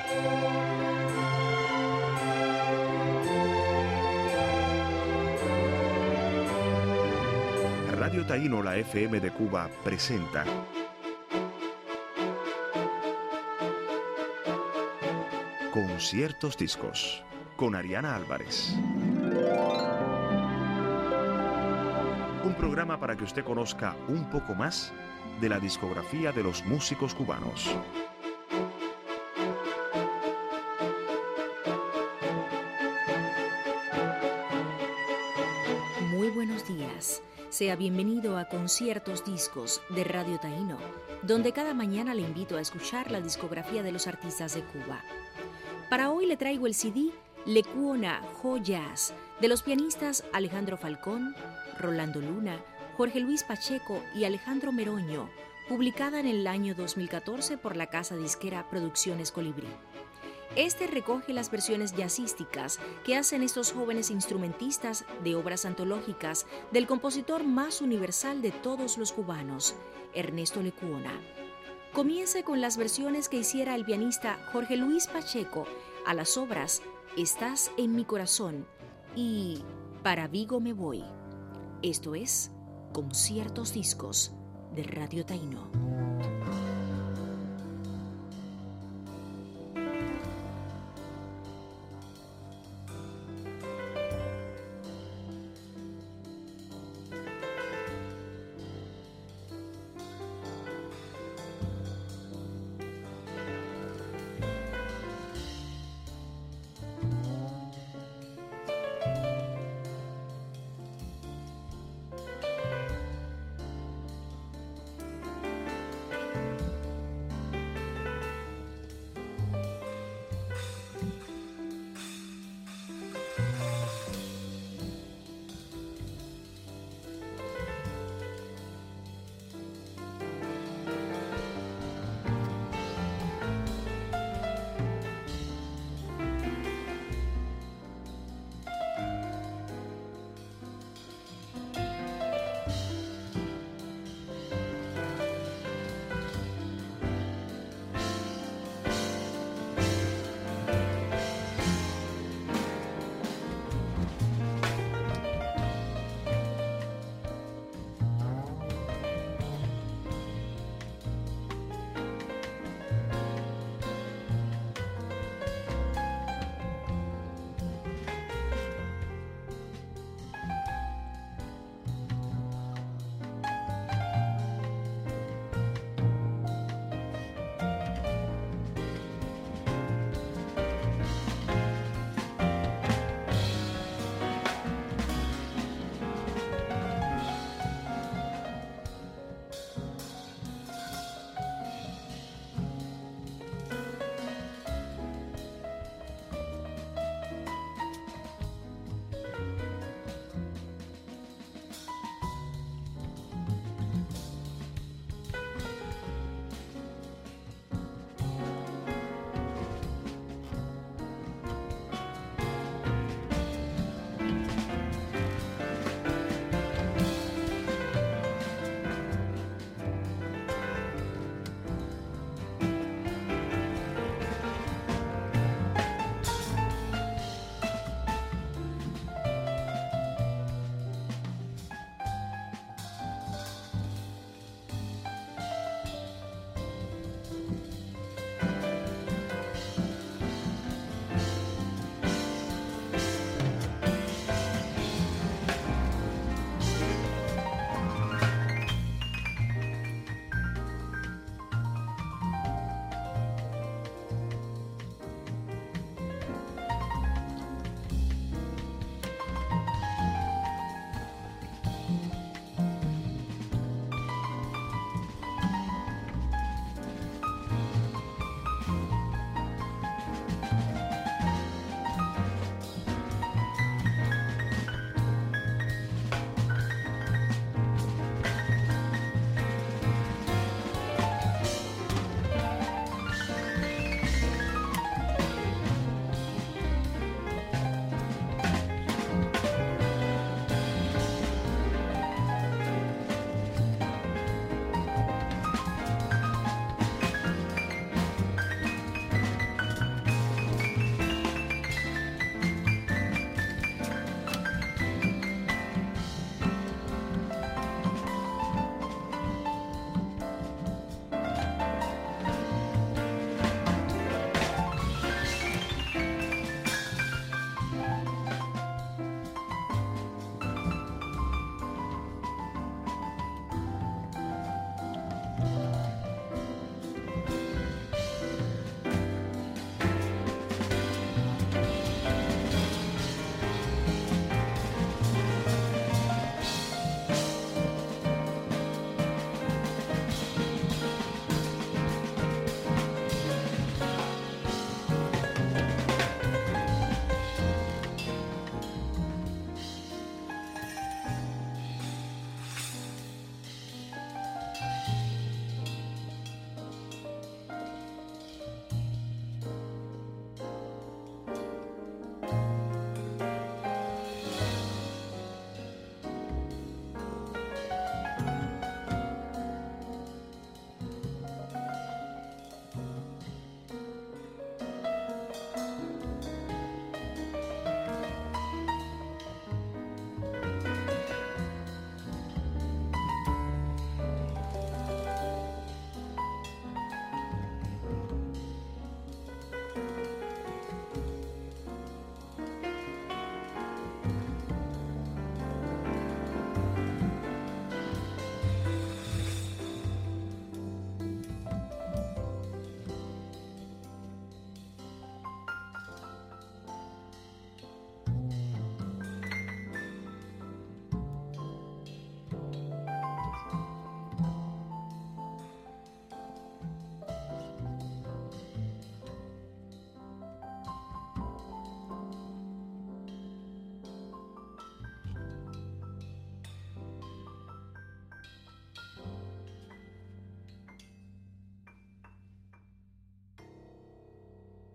Radio Taíno, la FM de Cuba, presenta Conciertos Discos, con Ariana Álvarez. Un programa para que usted conozca un poco más de la discografía de los músicos cubanos. Muy buenos días. Sea bienvenido a Conciertos Discos de Radio Taíno, donde cada mañana le invito a escuchar la discografía de los artistas de Cuba. Para hoy le traigo el CD Lecuona Joyas de los pianistas Alejandro Falcón, Rolando Luna, Jorge Luis Pacheco y Alejandro Meroño, publicada en el año 2014 por la casa disquera Producciones Colibrí. Este recoge las versiones jazzísticas que hacen estos jóvenes instrumentistas de obras antológicas del compositor más universal de todos los cubanos, Ernesto Lecuona. Comience con las versiones que hiciera el pianista Jorge Luis Pacheco a las obras Estás en mi corazón y Para Vigo me voy. Esto es Conciertos Discos de Radio Taíno.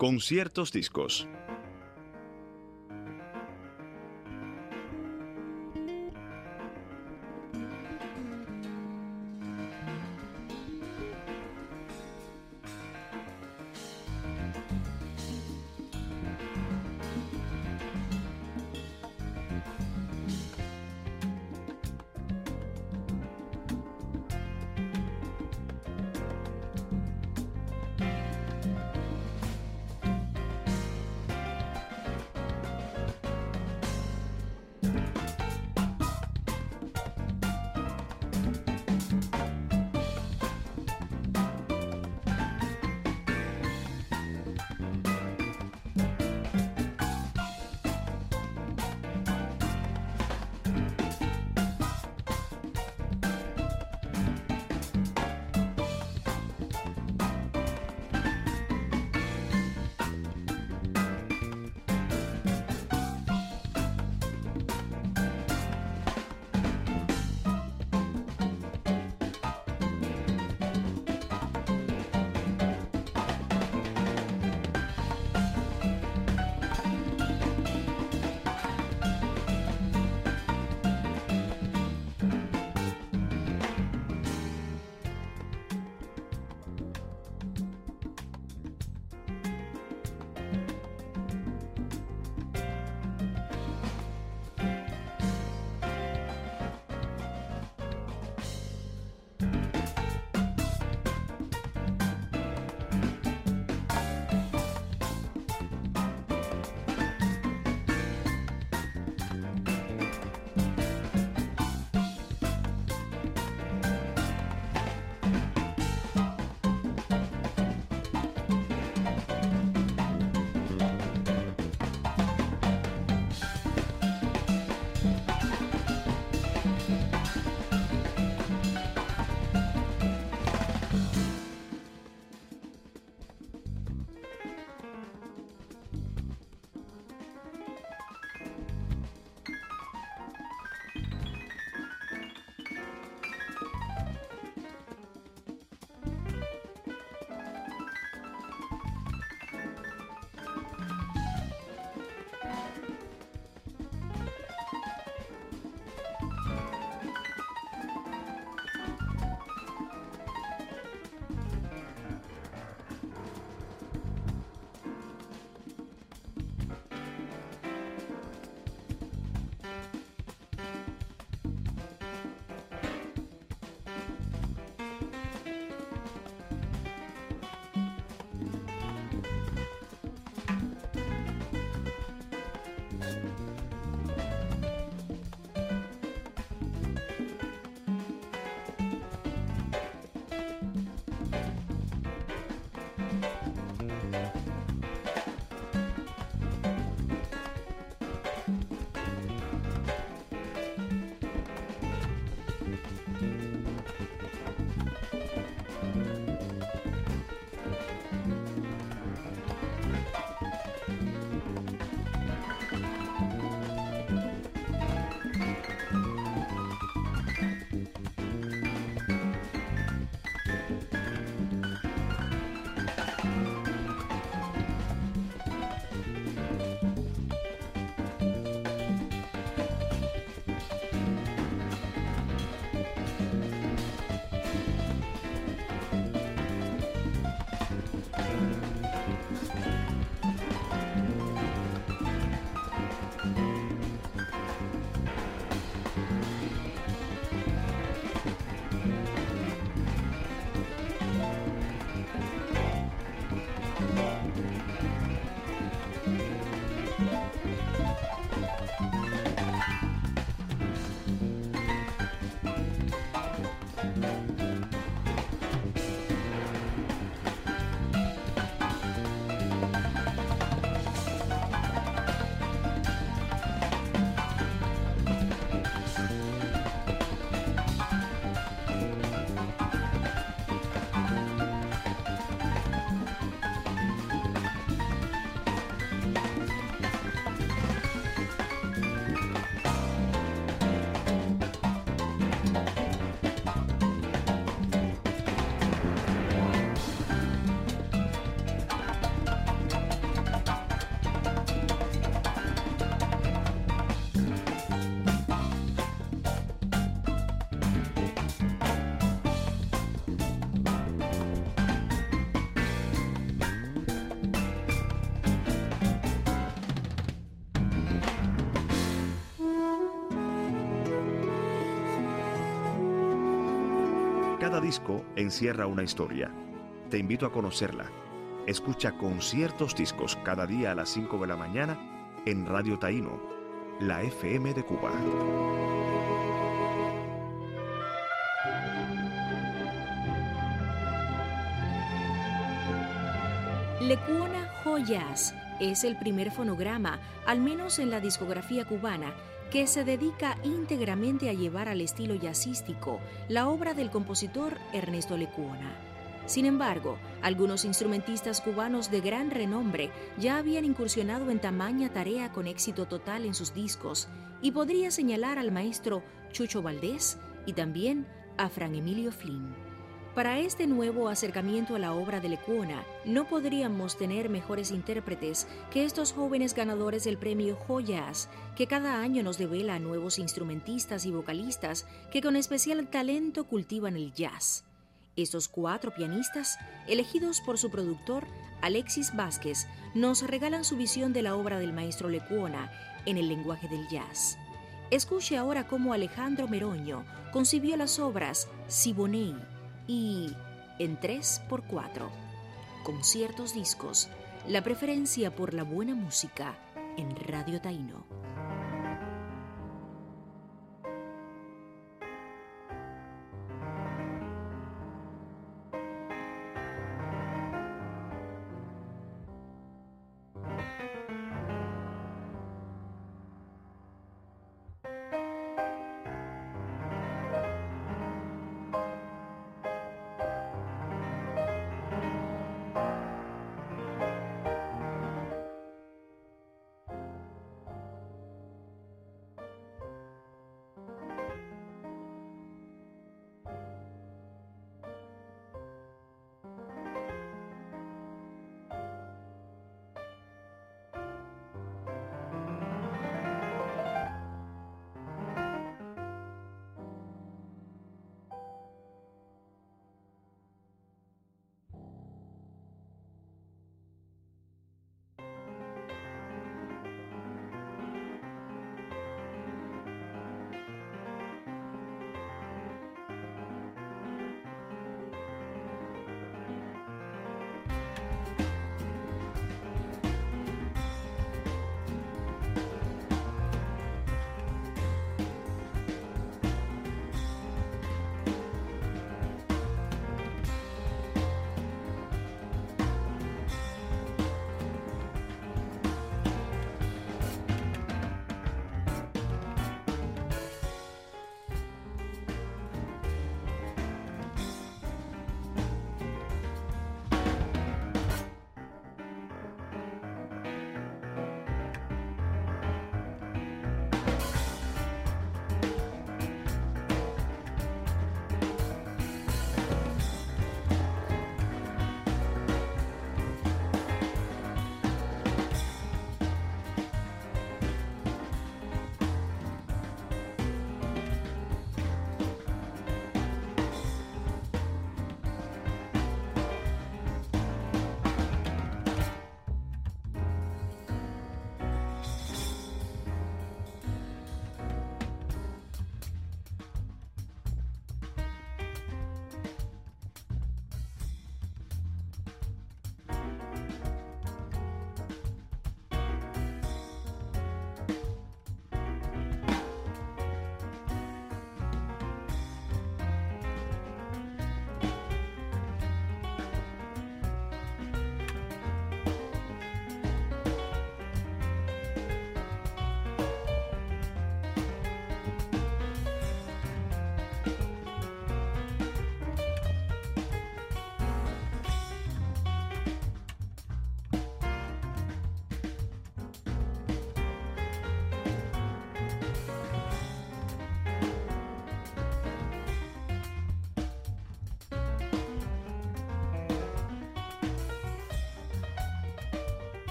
Conciertos Discos. Cada disco encierra una historia. Te invito a conocerla. Escucha Conciertos Discos cada día a las 5 de la mañana en Radio Taíno, la FM de Cuba. Lecuona Joyas es el primer fonograma, al menos en la discografía cubana, que se dedica íntegramente a llevar al estilo jazzístico la obra del compositor Ernesto Lecuona. Sin embargo, algunos instrumentistas cubanos de gran renombre ya habían incursionado en tamaña tarea con éxito total en sus discos, y podría señalar al maestro Chucho Valdés y también a Fran Emilio Flynn. Para este nuevo acercamiento a la obra de Lecuona, no podríamos tener mejores intérpretes que estos jóvenes ganadores del premio Joyas, que cada año nos devela a nuevos instrumentistas y vocalistas que con especial talento cultivan el jazz. Estos 4 pianistas, elegidos por su productor Alexis Vázquez, nos regalan su visión de la obra del maestro Lecuona en el lenguaje del jazz. Escuche ahora cómo Alejandro Meroño concibió las obras Siboney y en 3x4. Conciertos Discos, la preferencia por la buena música en Radio Taíno.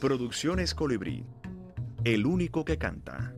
Producciones Colibrí, el único que canta.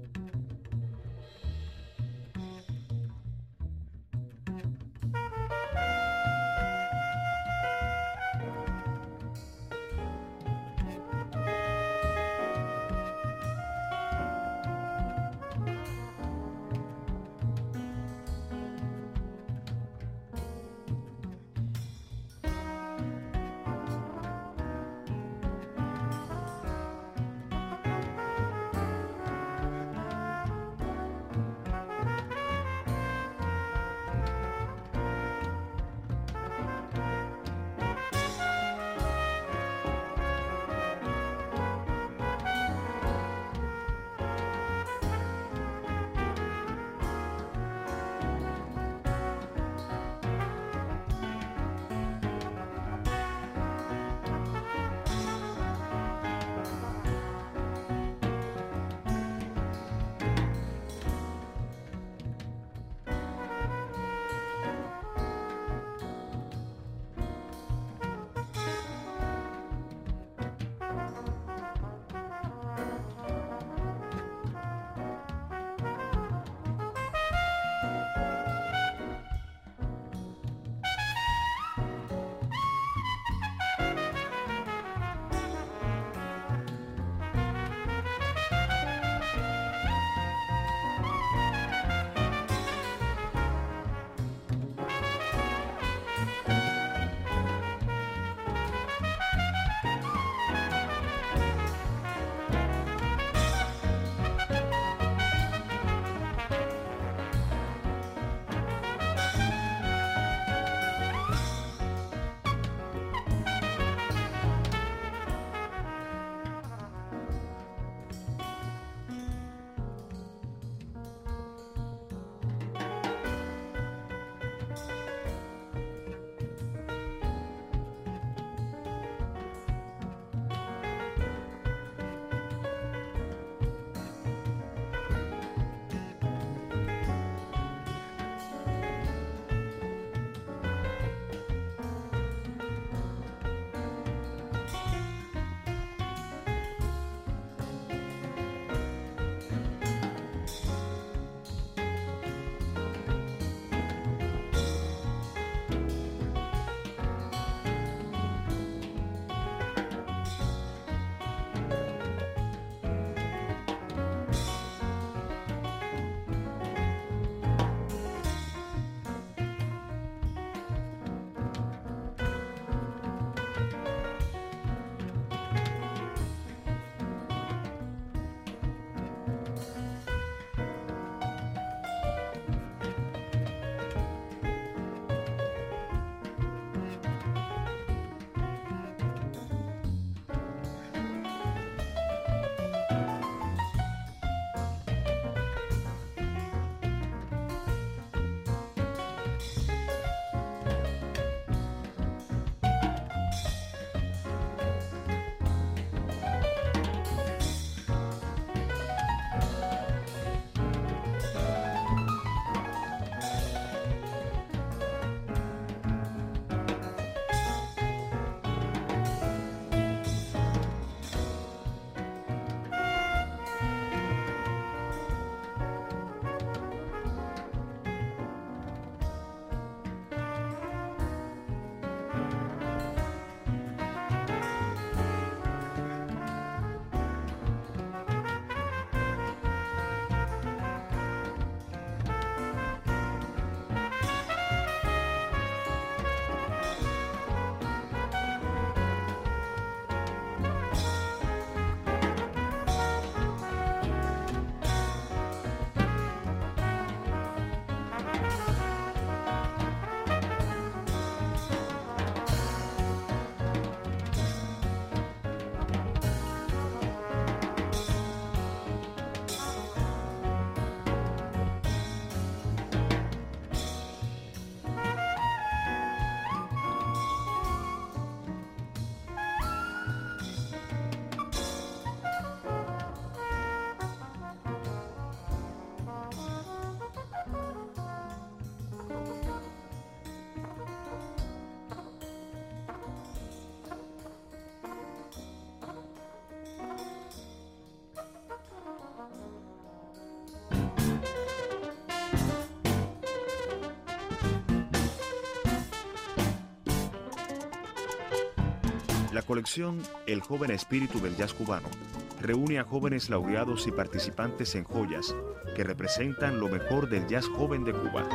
colección El joven espíritu del jazz cubano reúne a jóvenes laureados y participantes en joyas que representan lo mejor del jazz joven de Cuba.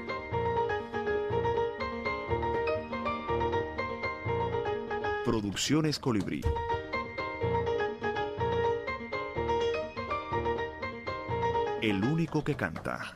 Producciones Colibrí. El único que canta.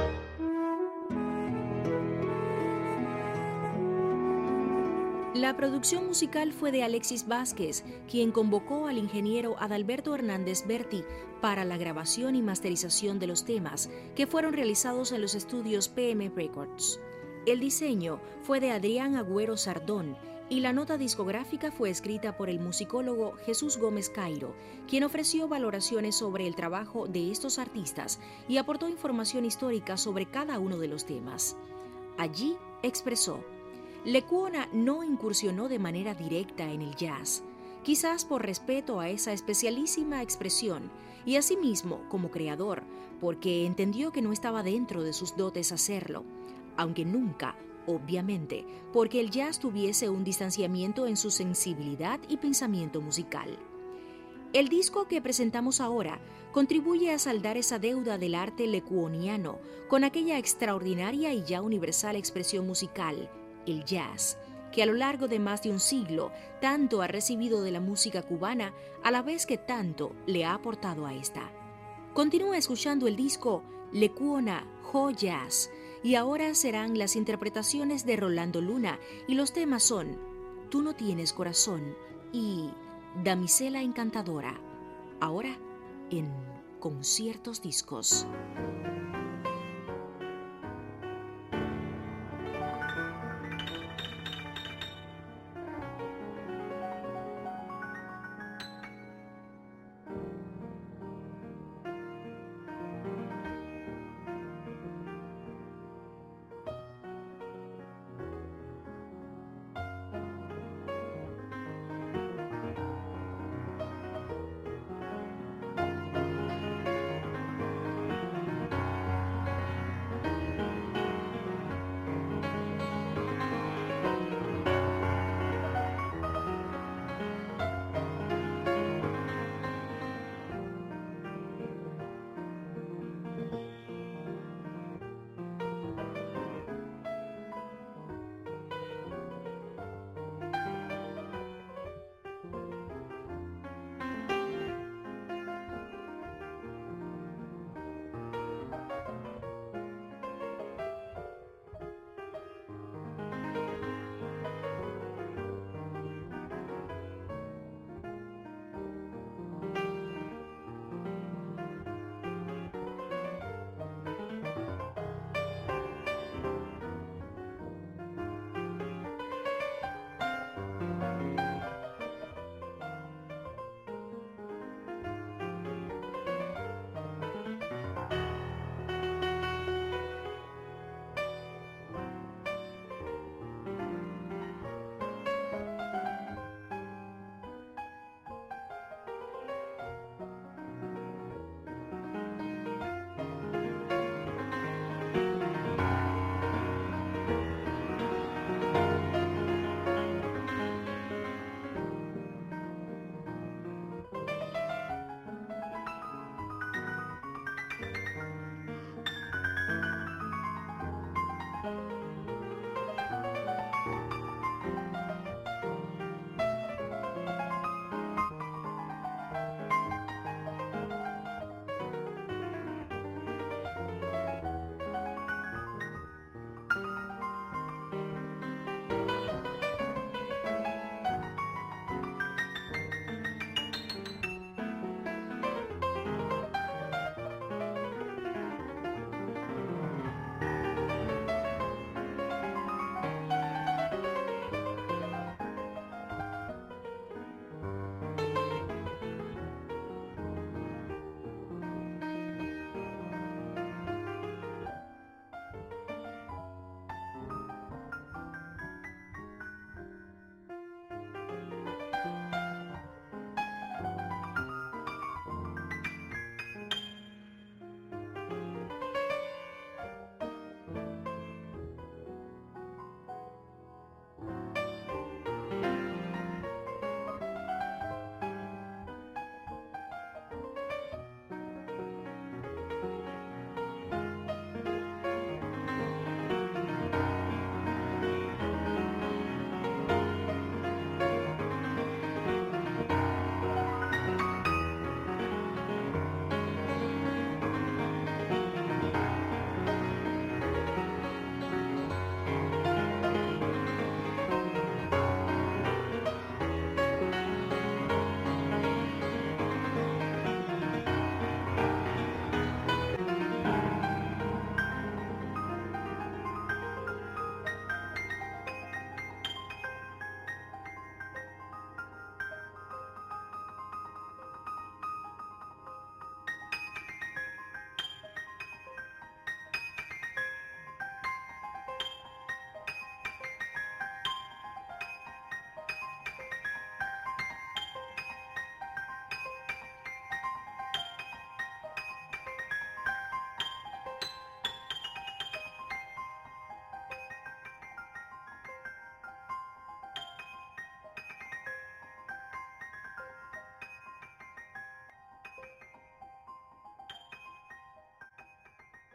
La producción musical fue de Alexis Vázquez, quien convocó al ingeniero Adalberto Hernández Berti para la grabación y masterización de los temas, que fueron realizados en los estudios PM Records. El diseño fue de Adrián Agüero Sardón y la nota discográfica fue escrita por el musicólogo Jesús Gómez Cairo, quien ofreció valoraciones sobre el trabajo de estos artistas y aportó información histórica sobre cada uno de los temas. Allí expresó: Lecuona no incursionó de manera directa en el jazz, quizás por respeto a esa especialísima expresión y asimismo como creador, porque entendió que no estaba dentro de sus dotes hacerlo, aunque nunca, obviamente, porque el jazz tuviese un distanciamiento en su sensibilidad y pensamiento musical. El disco que presentamos ahora contribuye a saldar esa deuda del arte lecuoniano con aquella extraordinaria y ya universal expresión musical, el jazz, que a lo largo de más de un siglo tanto ha recibido de la música cubana a la vez que tanto le ha aportado a esta. Continúa escuchando el disco Lecuona Jo Jazz y ahora serán las interpretaciones de Rolando Luna y los temas son Tú no tienes corazón y Damisela encantadora, ahora en Conciertos Discos.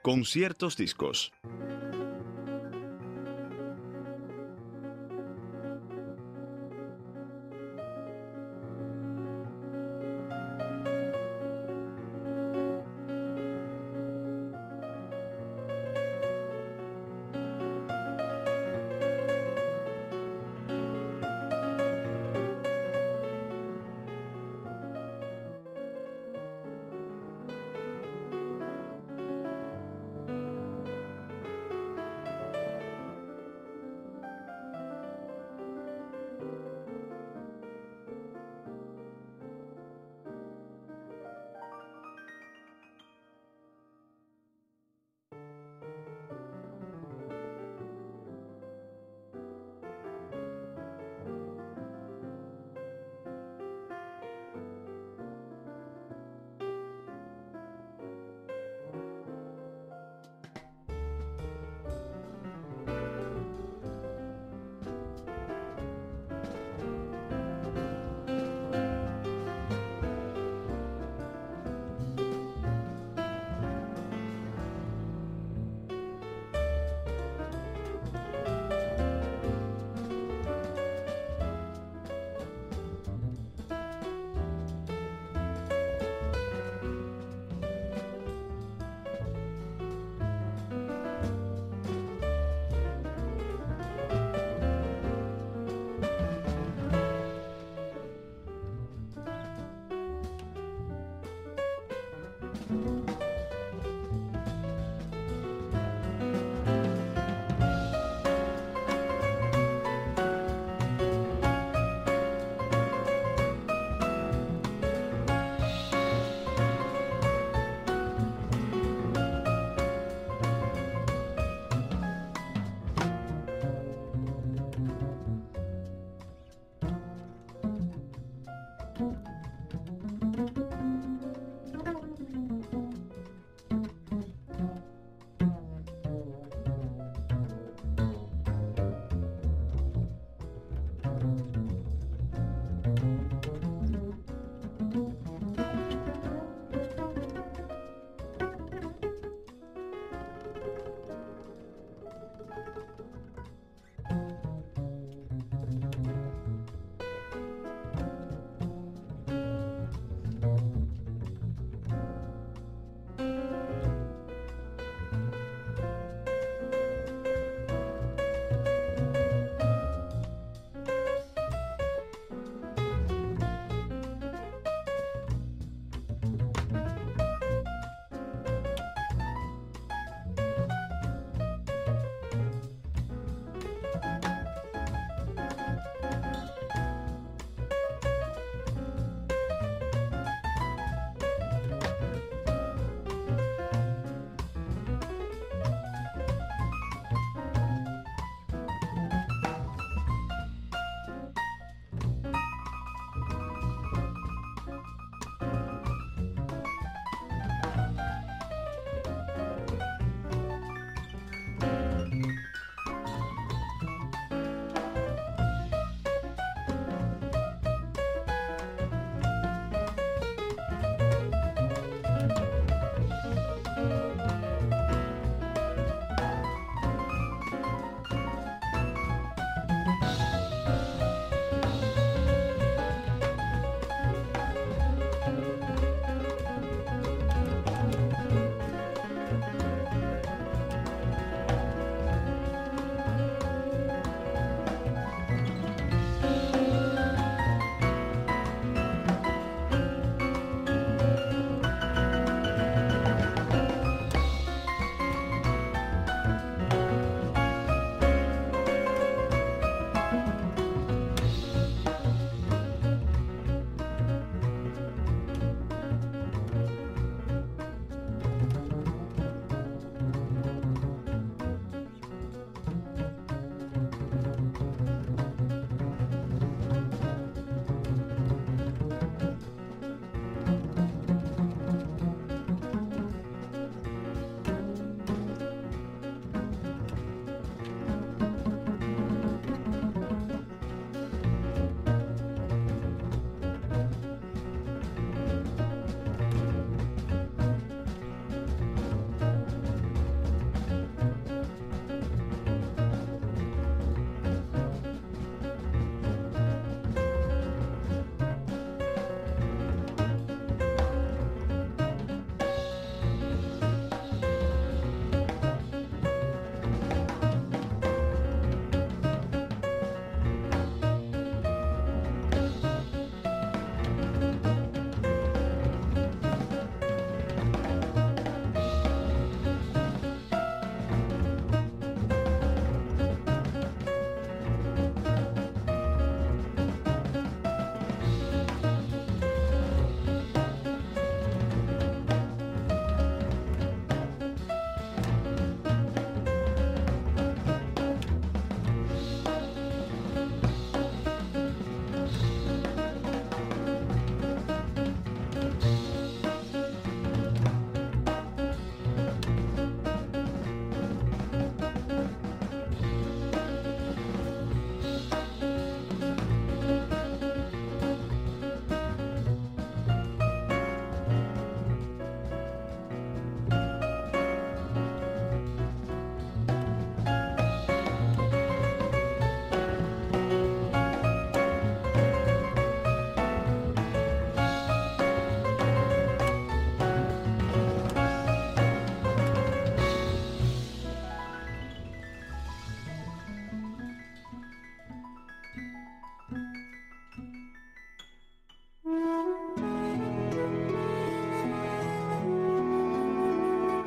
Con ciertos discos.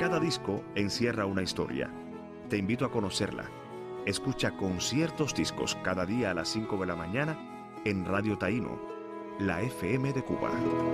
cada disco encierra una historia. Te invito a conocerla. Escucha Conciertos Discos cada día a las 5 de la mañana en Radio Taíno, la FM de Cuba.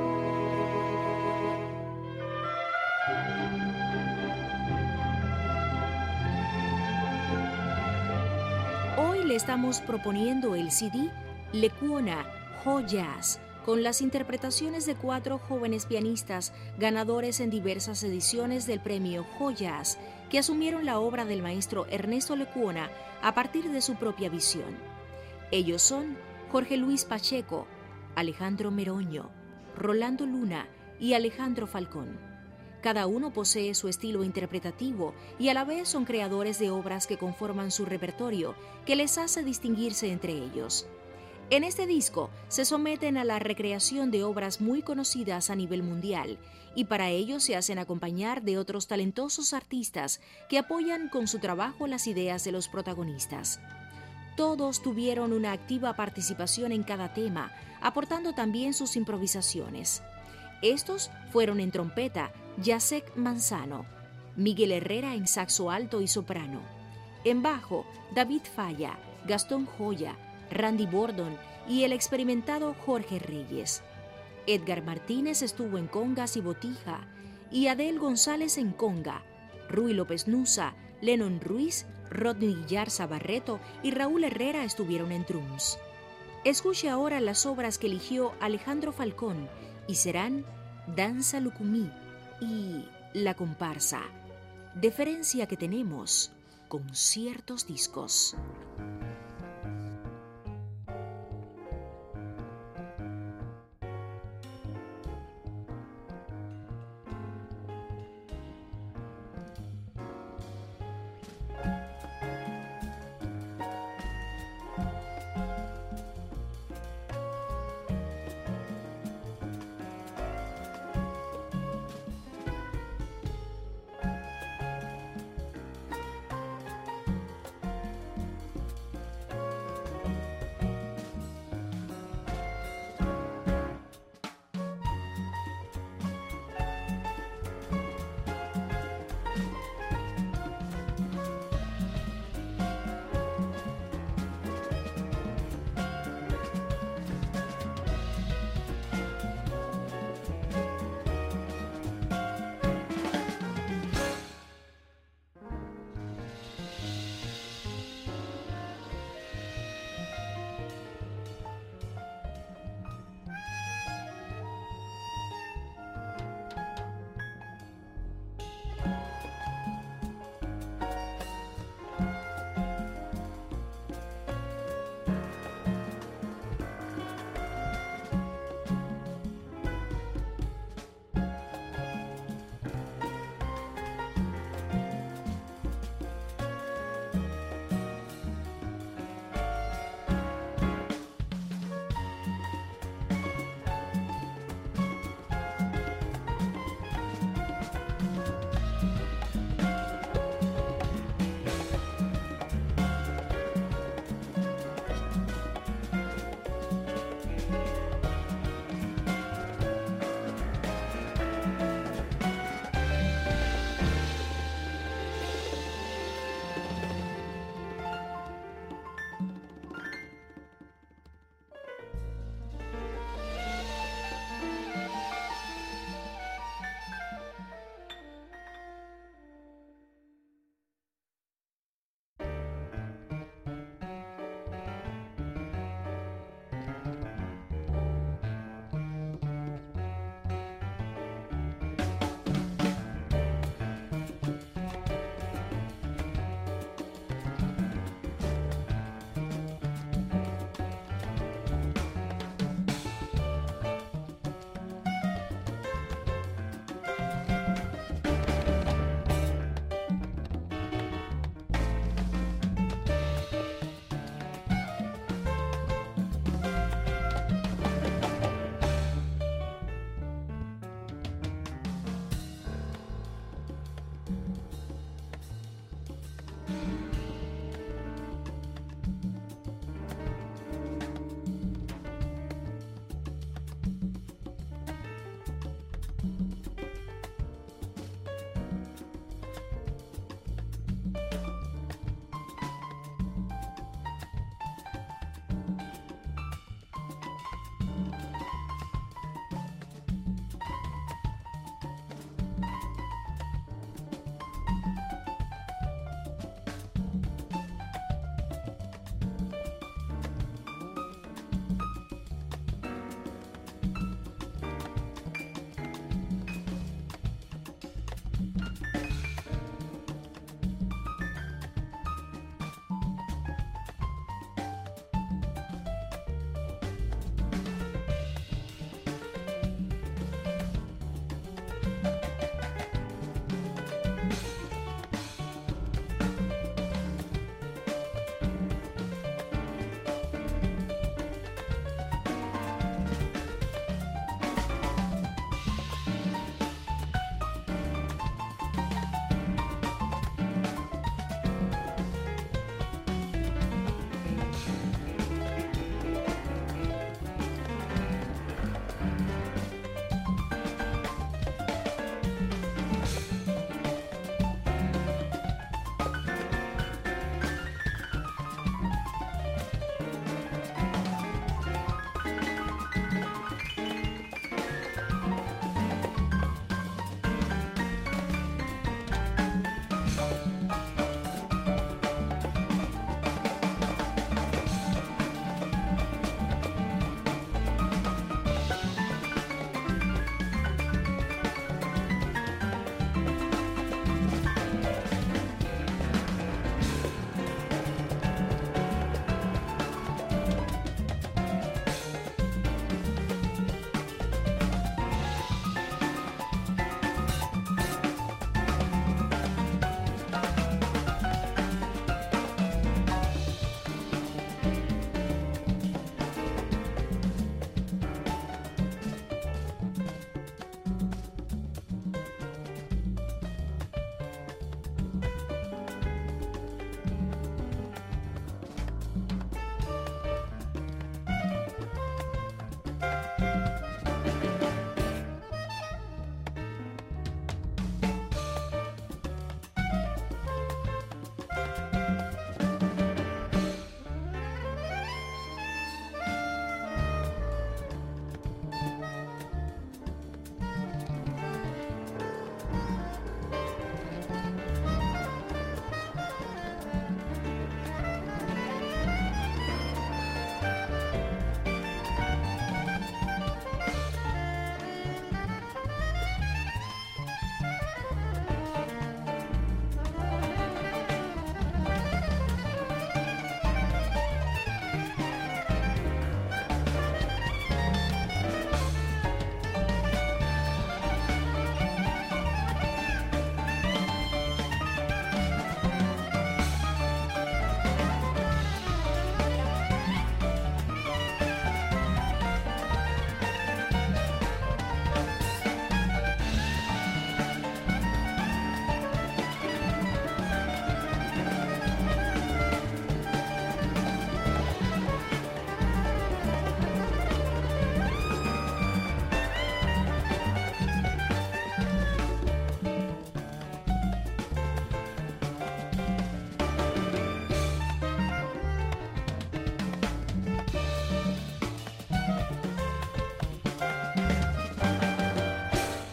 Hoy le estamos proponiendo el CD Lecuona Joyas, con las interpretaciones de 4 jóvenes pianistas ganadores en diversas ediciones del premio Joyas, que asumieron la obra del maestro Ernesto Lecuona a partir de su propia visión. Ellos son Jorge Luis Pacheco, Alejandro Meroño, Rolando Luna y Alejandro Falcón. Cada uno posee su estilo interpretativo y a la vez son creadores de obras que conforman su repertorio, que les hace distinguirse entre ellos. En este disco se someten a la recreación de obras muy conocidas a nivel mundial y para ello se hacen acompañar de otros talentosos artistas que apoyan con su trabajo las ideas de los protagonistas. Todos tuvieron una activa participación en cada tema, aportando también sus improvisaciones. Estos fueron en trompeta Jacek Manzano, Miguel Herrera en saxo alto y soprano, en bajo David Falla, Gastón Joya, Randy Bordon y el experimentado Jorge Reyes. Edgar Martínez estuvo en congas y botija, y Adel González en conga, Rui López Nusa, Lennon Ruiz, Rodney Guillarza Barreto y Raúl Herrera estuvieron en drums. Escuche ahora las obras que eligió Alejandro Falcón y serán Danza Lucumí y La Comparsa, deferencia que tenemos con ciertos discos.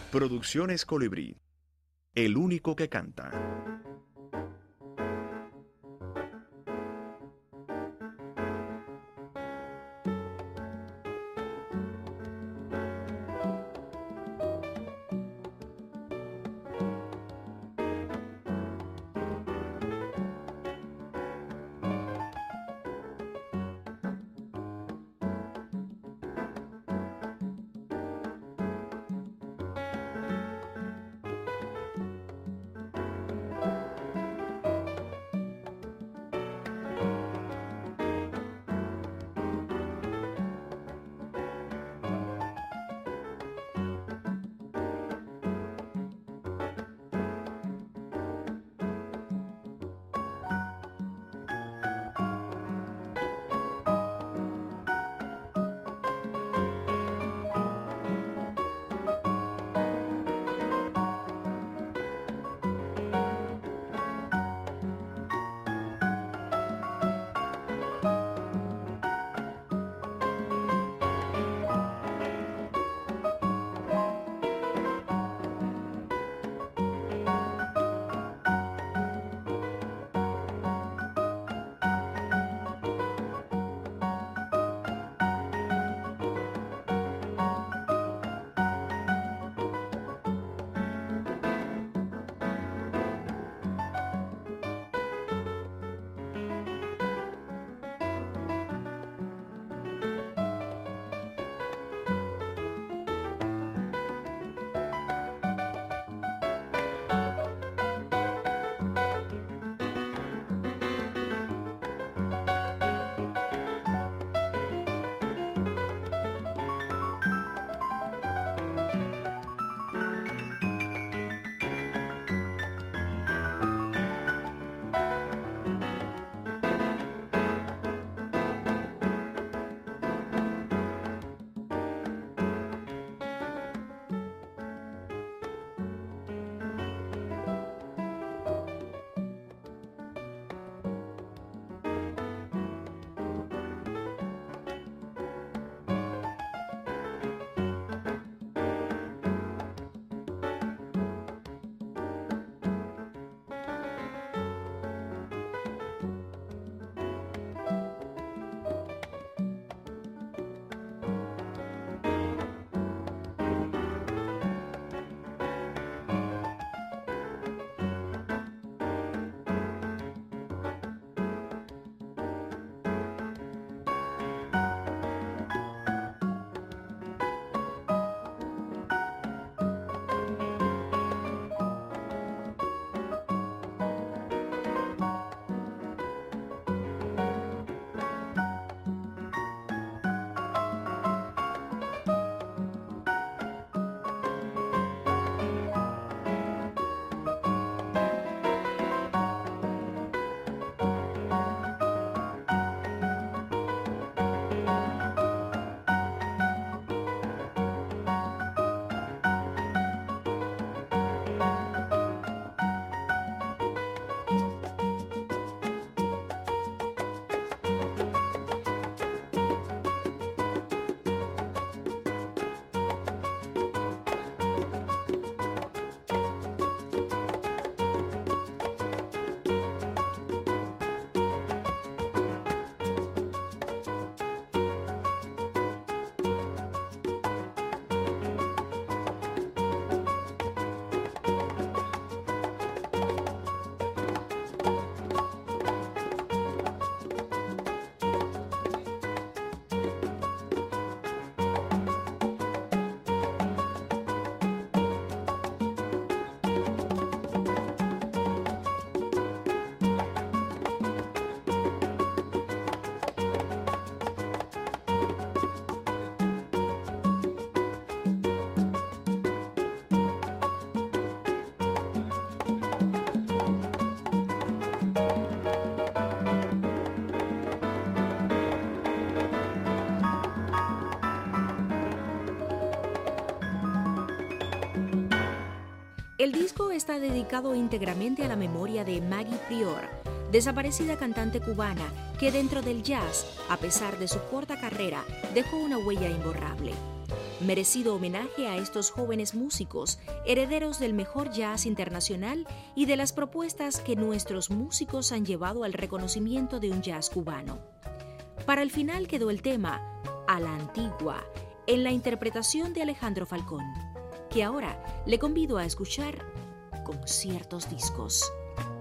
Producciones Colibrí, el único que canta. El disco está dedicado íntegramente a la memoria de Maggie Prior, desaparecida cantante cubana que dentro del jazz, a pesar de su corta carrera, dejó una huella imborrable. merecido homenaje a estos jóvenes músicos, herederos del mejor jazz internacional y de las propuestas que nuestros músicos han llevado al reconocimiento de un jazz cubano. Para el final quedó el tema A la Antigua, en la interpretación de Alejandro Falcón, que ahora le convido a escuchar con ciertos discos.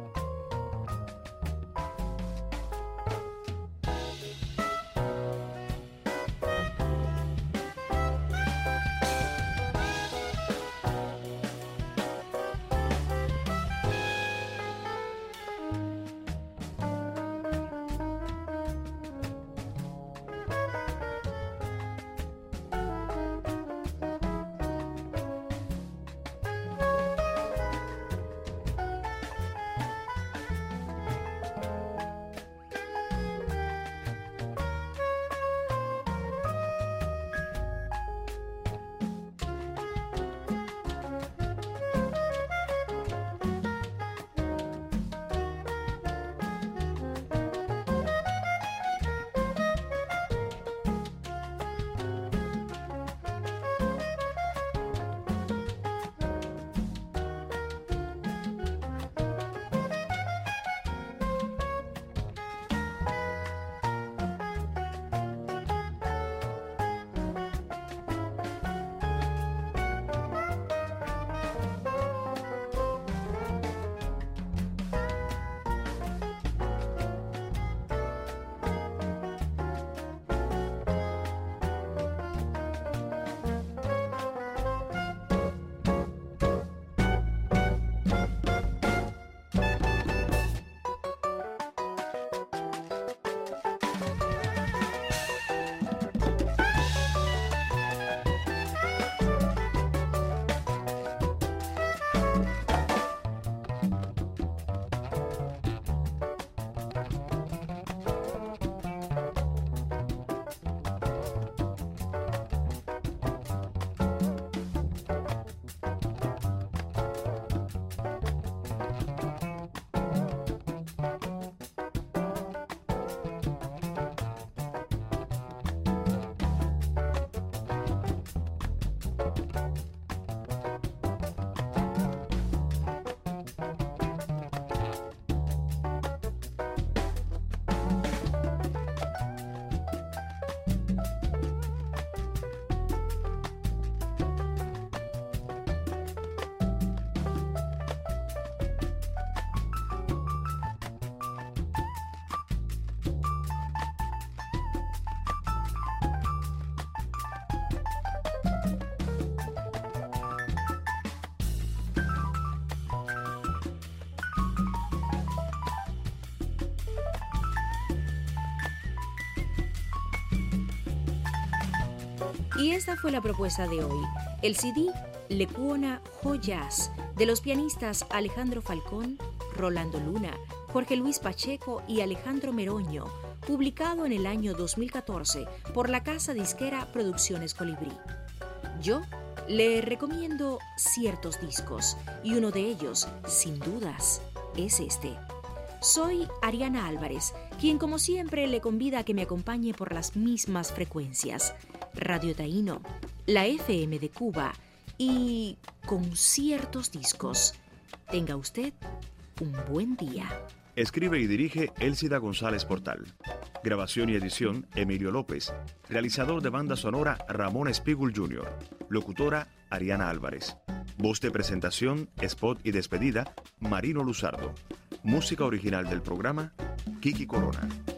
Y esta fue la propuesta de hoy, el CD Lecuona Joyas, de los pianistas Alejandro Falcón, Rolando Luna, Jorge Luis Pacheco y Alejandro Meroño, publicado en el año 2014 por la casa disquera Producciones Colibrí. Yo le recomiendo ciertos discos, y uno de ellos, sin dudas, es este. Soy Ariana Álvarez, quien como siempre le convida a que me acompañe por las mismas frecuencias. Radio Taíno, la FM de Cuba y con ciertos discos. Tenga usted un buen día. Escribe y dirige Elsida González Portal. Grabación y edición Emilio López. Realizador de banda sonora Ramón Espígul Jr. Locutora Ariana Álvarez. Voz de presentación, spot y despedida Marino Luzardo. Música original del programa Kiki Corona.